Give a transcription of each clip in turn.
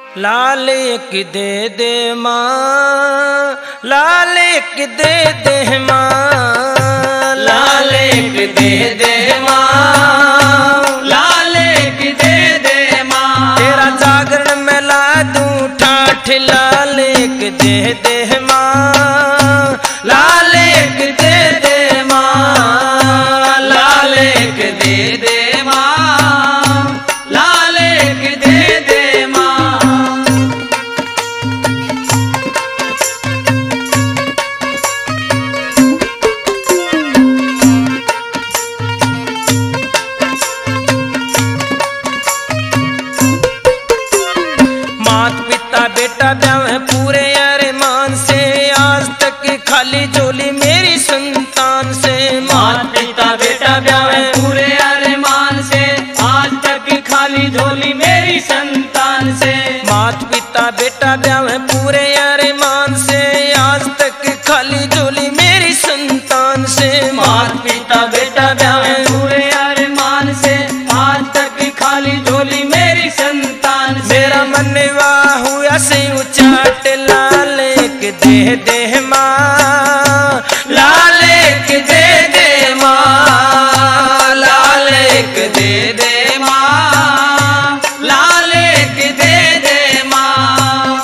लाल एक दे दे माँ, लाल एक दे दे माँ, लाल एक दे दे माँ, लाल एक दे दे माँ। तेरा जागरण में ला दूं ठाठ, लाल एक दे दे माँ, लाल एक दे दे माँ, लाल एक दे दे माँ, लाल एक दे दे माँ। मात पिता बेटा ब्याह पूरे अरमान से, आज तक खाली झोली मेरी संतान से। मात पिता बेटा ब्याह पूरे अरमान से, आज तक खाली झोली मेरी संतान से। मात पिता बेटा ब्याह पूरे अरमान से, आज तक खाली झोली मेरी संतान से। मात पिता बेटा ब्याह पूरे अरमान से, आज तक खाली झोली मेरी संतान से। मेरा मनवा हुआ से उचाट, लाल एक दे दे माँ, लाल एक दे दे माँ, लाल एक दे दे माँ, लाल एक दे दे माँ।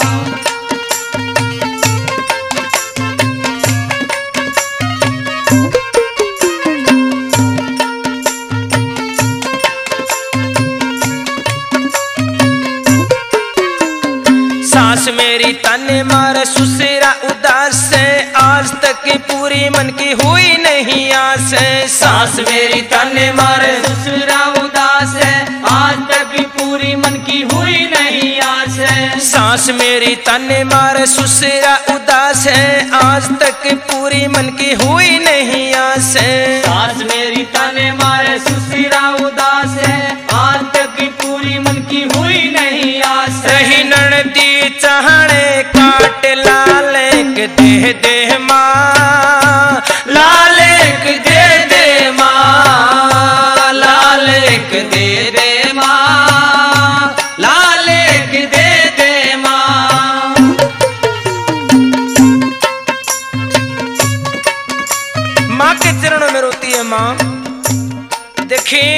सास मेरी ताने मारे सुसेरा उदास है, आज तक पूरी मन की हुई नहीं आस है। सास मेरी ताने मारे ससुरा उदास है, आज तक पूरी मन की हुई नहीं आस है। सास मेरी ताने मारे सुसेरा उदास है, आज तक पूरी मन की हुई नहीं आस है। सास मेरी ताने मारे ससुरा उदास है, आज तक पूरी मन की हुई नहीं आस है। रही ननदी चाहने काट, लाल एक दे दे माँ, लाल एक दे दे माँ, लाल एक दे दे माँ, लाल एक दे दे माँ। माँ के चरणों में रोती है माँ। देखिए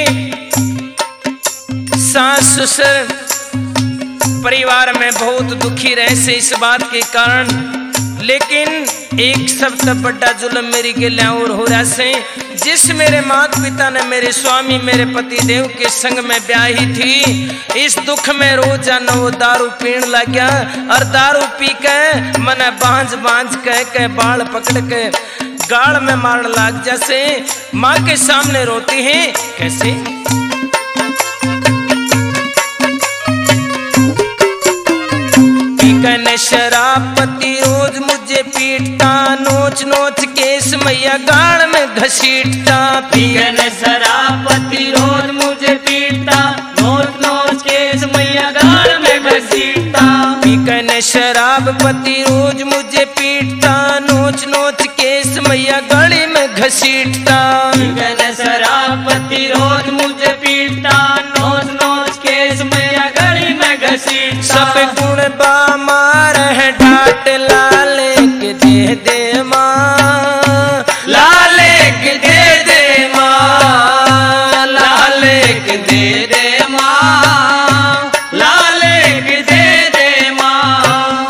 सास ससुर परिवार में बहुत दुखी रहे से इस बात के कारण, लेकिन एक सबसे बड़ा जुल्म मेरी गले और हो रहा से, जिस मेरे माता पिता ने मेरे स्वामी मेरे पति देव के संग में ब्याही थी, इस दुख में रोजाना वो दारू पीण लग गया और दारू पी के मने बांझ बांझ कह के बाल पकड़ के गाल में मार लाग जैसे। माँ के सामने रोती है कैसे, कने शराब पति रोज मुझे पीटता, नोच नोच केस मैया गाड़ में घसीटता। पीगन शराबती रोज मुझे पीटता, नोच नोच केस मैया गाल में घसीटता। कने शराब पति रोज मुझे पीटता, नोच नोच केस मैया गाड़ी में घसीटता। पीगन शराबती रोज मुझे पीटता, नोच नोच केस मैया गाड़ी में घसीटता। सब गुण बा मार है ढाट, लाल एक दे दे माँ, लाल एक दे दे माँ, लाल एक दे दे माँ, लाल एक दे दे माँ।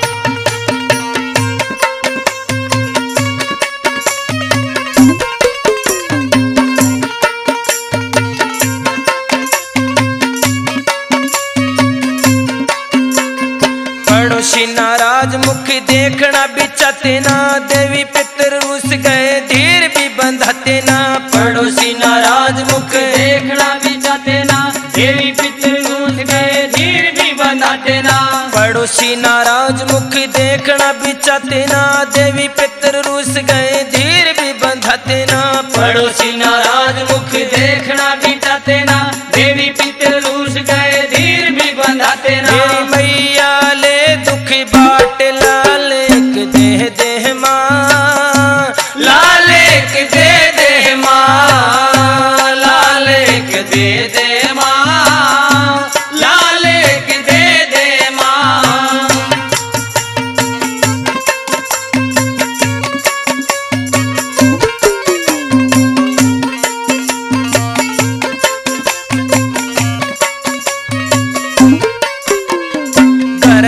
पड़ोसी नाराज मुख देखना बिचाते ना, देवी पितर रूस गए धीर भी बंधाते ना। पड़ोसी नाराज मुख देखना भी चाहते ना, देवी पितर रूठ गए धीर भी बनाते ना। पड़ोसी नाराज मुख देखना बिचाते ना, देवी पितर रूस गए धीर भी बंधाते ना। पड़ोसी नाराज मुख देखना भी चाहते ना, देवी पितर रूठ गए धीर भी बनाते ना। मेरी मैया ले दुख बाट, लाल एक दे दे माँ, लाल एक दे दे माँ, लाल एक दे दे माँ, लाल एक दे दे माँ।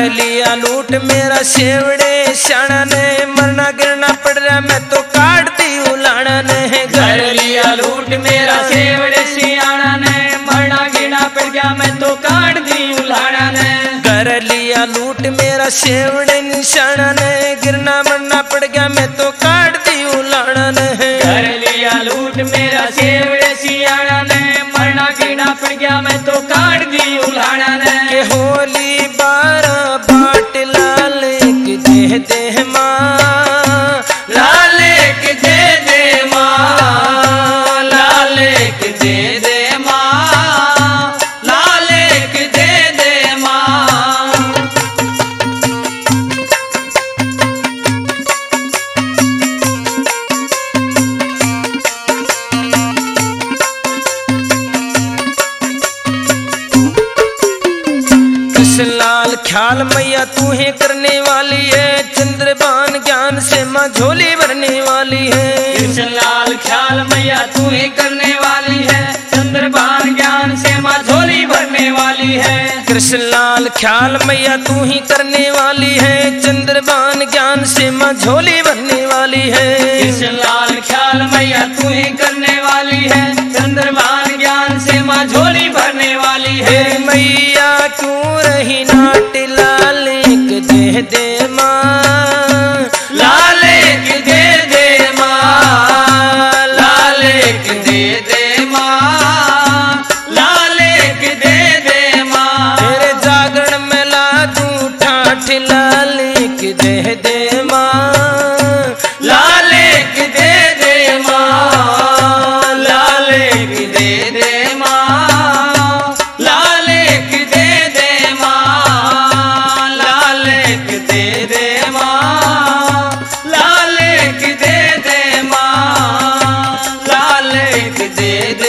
लिया लूट मेरा शेवड़े श्याणा ने, मरना गिरना पड़ रहा मैं तो काट दी उलाना ने। कर लिया लूट मेरा शेवड़े सियाणा ने, मरना गिरना पड़ गया मैं तो काट दी उलाना ने। कर लिया लूट मेरा शेवड़े निशाना ने, गिरना मरना पड़ गया मैं तो काट दी उलाना ने। कर लिया लूट मेरा शेवड़े सियाणा ने, मरना गिरना पड़ गया मैं तो काट दी उलाना ने। के होली 12 बाट लाल के दे दे माँ, लाल के दे दे माँ, लाल के दे दे माँ, लाल के दे दे माँ। लाल ख्याल मैया तू ही करने वाली है, चंद्रबान ज्ञान से माँ झोली भरने वाली है। कृष्ण लाल ख्याल मैया तू ही करने वाली है, चंद्रबान ज्ञान से माँ झोली भरने वाली है। कृष्ण लाल ख्याल मैया तू ही करने वाली है, चंद्रबान ज्ञान से माँ झोली भरने वाली है। कृष्ण लाल ख्याल मैया तू ही करने वाली है, चंद्रबान ज्ञान से माँ झोली भरने वाली है। मैया क्यों रही नाट लाल के दे दे माँ, लाल के दे दे माँ, लाल के दे दे माँ, लाल के दे दे माँ। तेरे जागरण में ला दूं ठाठ लाल के दे दे माँ, लाल के दे दे माँ, लाल के दे दे माँ, लाल के दे दे माँ, लाल के दे दे माँ, लाल के दे दे माँ, लाल के दे दे